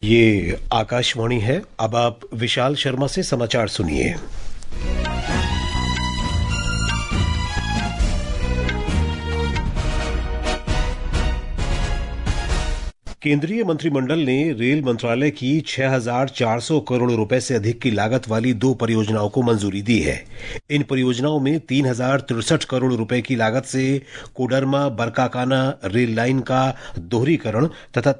ये आकाशवाणी है। अब आप विशाल शर्मा से समाचार सुनिए। केंद्रीय मंत्रिमंडल ने रेल मंत्रालय की 6,400 करोड़ रुपए से अधिक की लागत वाली 2 परियोजनाओं को मंजूरी दी है। इन परियोजनाओं में 3,063 करोड़ रुपए की लागत से कोडरमा बरकाकाना रेल लाइन का दोहरीकरण तथा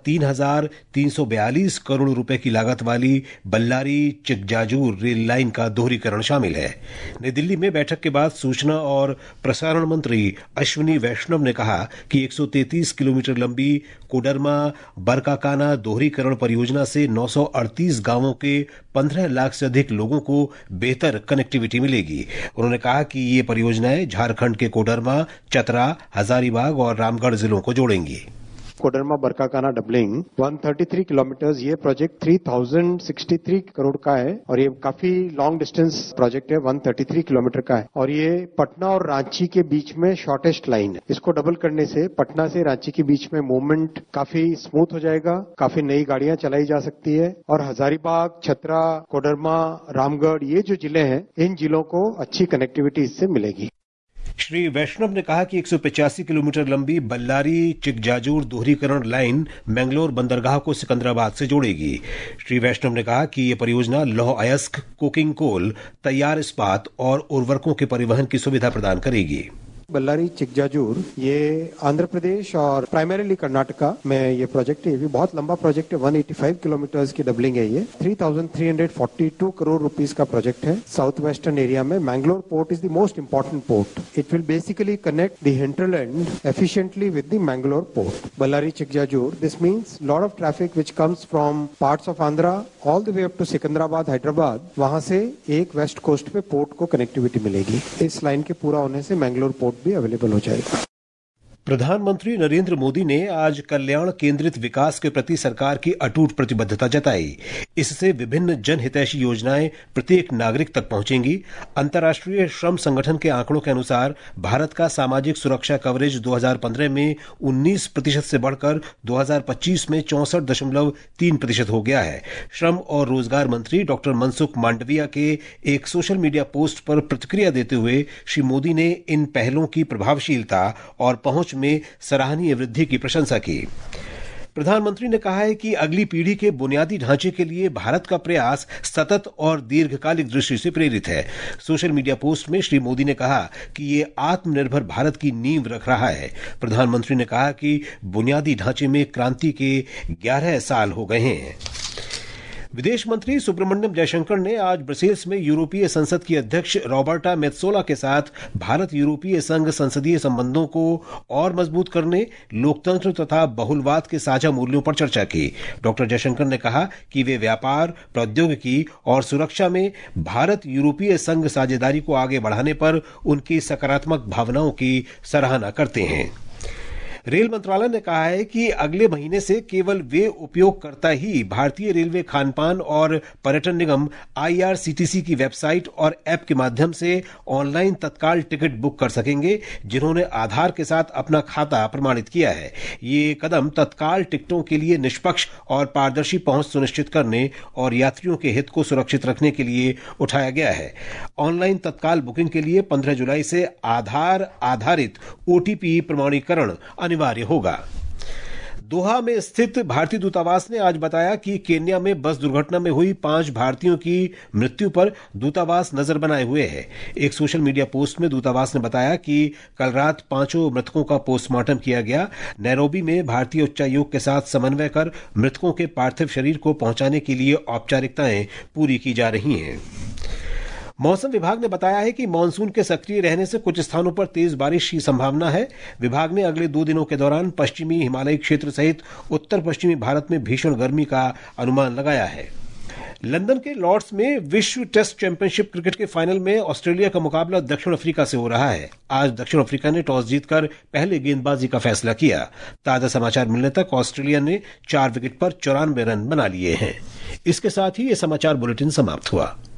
3,342 करोड़ रुपए की लागत वाली बल्लारी चिकजाजूर रेल लाइन का दोहरीकरण शामिल है। नई दिल्ली में बैठक के बाद सूचना और प्रसारण मंत्री अश्विनी वैष्णव ने कहा कि 133 किलोमीटर लंबी कोडरमा बरकाकाना दोहरीकरण परियोजना से 938 गांवों के 15 लाख से अधिक लोगों को बेहतर कनेक्टिविटी मिलेगी। उन्होंने कहा कि ये परियोजनाएं झारखंड के कोडरमा, चतरा, हजारीबाग और रामगढ़ जिलों को जोड़ेंगी। कोडरमा बरकाकाना डबलिंग 133 किलोमीटर, ये प्रोजेक्ट 3063 करोड़ का है और ये काफी लॉन्ग डिस्टेंस प्रोजेक्ट है, 133 किलोमीटर का है और ये पटना और रांची के बीच में शॉर्टेस्ट लाइन है। इसको डबल करने से पटना से रांची के बीच में मूवमेंट काफी स्मूथ हो जाएगा, काफी नई गाड़ियां चलाई जा सकती है और हजारीबाग, छतरा, कोडरमा, रामगढ़ ये जो जिले हैं इन जिलों को अच्छी कनेक्टिविटी इससे मिलेगी। श्री वैष्णव ने कहा कि 185 किलोमीटर लंबी बल्लारी चिकजाजूर दोहरीकरण लाइन मैंगलोर बंदरगाह को सिकंदराबाद से जोड़ेगी। श्री वैष्णव ने कहा कि ये परियोजना लौह अयस्क, कोकिंग कोल, तैयार इस्पात और उर्वरकों के परिवहन की सुविधा प्रदान करेगी। बल्लारी चिकजाजूर ये आंध्र प्रदेश और प्राइमरीली कर्नाटका में ये प्रोजेक्ट है। ये भी बहुत लंबा प्रोजेक्ट है, 185 किलोमीटर की डबलिंग है। ये 3,342 करोड़ रुपीस का प्रोजेक्ट है। साउथ वेस्टर्न एरिया में Mangalore port is the most important port. It will basically connect the hinterland efficiently with the Mangalore port. Ballari Chikjajur, this means lot of traffic which comes from parts of Andhra all the way up to Secunderabad, Hyderabad, वहां से एक west coast पे port को connectivity मिलेगी। इस line के पूरा होने से मैंगलोर पोर्ट भी अवेलेबल हो जाएगा। प्रधानमंत्री नरेंद्र मोदी ने आज कल्याण केंद्रित विकास के प्रति सरकार की अटूट प्रतिबद्धता जताई। इससे विभिन्न जनहितैषी योजनाएं प्रत्येक नागरिक तक पहुंचेंगी। अंतर्राष्ट्रीय श्रम संगठन के आंकड़ों के अनुसार भारत का सामाजिक सुरक्षा कवरेज 2015 में 19% से बढ़कर 2025 में 64.3% हो गया है। श्रम और रोजगार मंत्री डॉक्टर मनसुख मांडविया के एक सोशल मीडिया पोस्ट पर प्रतिक्रिया देते हुए श्री मोदी ने इन पहलों की प्रभावशीलता और पहुंच में सराहनीय वृद्धि की प्रशंसा की। प्रधानमंत्री ने कहा है कि अगली पीढ़ी के बुनियादी ढांचे के लिए भारत का प्रयास सतत और दीर्घकालिक दृष्टि से प्रेरित है। सोशल मीडिया पोस्ट में श्री मोदी ने कहा कि ये आत्मनिर्भर भारत की नींव रख रहा है। प्रधानमंत्री ने कहा कि बुनियादी ढांचे में क्रांति के 11 साल हो गए हैं। विदेश मंत्री सुब्रमण्यम जयशंकर ने आज ब्रसेल्स में यूरोपीय संसद की अध्यक्ष रॉबर्टा मेत्सोला के साथ भारत यूरोपीय संघ संसदीय संबंधों को और मजबूत करने, लोकतंत्र तथा बहुलवाद के साझा मूल्यों पर चर्चा की। डॉक्टर जयशंकर ने कहा कि वे व्यापार, प्रौद्योगिकी और सुरक्षा में भारत यूरोपीय संघ साझेदारी को आगे बढ़ाने पर उनकी सकारात्मक भावनाओं की सराहना करते हैं। रेल मंत्रालय ने कहा है कि अगले महीने से केवल वे उपयोगकर्ता ही भारतीय रेलवे खानपान और पर्यटन निगम IRCTC की वेबसाइट और ऐप के माध्यम से ऑनलाइन तत्काल टिकट बुक कर सकेंगे जिन्होंने आधार के साथ अपना खाता प्रमाणित किया है। ये कदम तत्काल टिकटों के लिए निष्पक्ष और पारदर्शी पहुंच सुनिश्चित करने और यात्रियों के हित को सुरक्षित रखने के लिए उठाया गया है। ऑनलाइन तत्काल बुकिंग के लिए 15 जुलाई से आधार आधारित OTP प्रमाणीकरण अनिवार्य होगा। दोहा में स्थित भारतीय दूतावास ने आज बताया कि केन्या में बस दुर्घटना में हुई 5 भारतीयों की मृत्यु पर दूतावास नजर बनाए हुए है। एक सोशल मीडिया पोस्ट में दूतावास ने बताया कि कल रात 5 मृतकों का पोस्टमार्टम किया गया। नैरोबी में भारतीय उच्चायोग के साथ समन्वय कर मृतकों के पार्थिव शरीर को पहुंचाने के लिए औपचारिकताएं पूरी की जा रही हैं। मौसम विभाग ने बताया है कि मानसून के सक्रिय रहने से कुछ स्थानों पर तेज बारिश की संभावना है। विभाग ने अगले 2 दिनों के दौरान पश्चिमी हिमालयी क्षेत्र सहित उत्तर पश्चिमी भारत में भीषण गर्मी का अनुमान लगाया है। लंदन के लॉर्ड्स में विश्व टेस्ट चैंपियनशिप क्रिकेट के फाइनल में ऑस्ट्रेलिया का मुकाबला दक्षिण अफ्रीका से हो रहा है। आज दक्षिण अफ्रीका ने टॉस जीतकर पहले गेंदबाजी का फैसला किया। ताजा समाचार मिलने तक ऑस्ट्रेलिया ने 4 विकेट पर 94 रन बना लिए हैं। इसके साथ ही ये समाचार बुलेटिन समाप्त हुआ।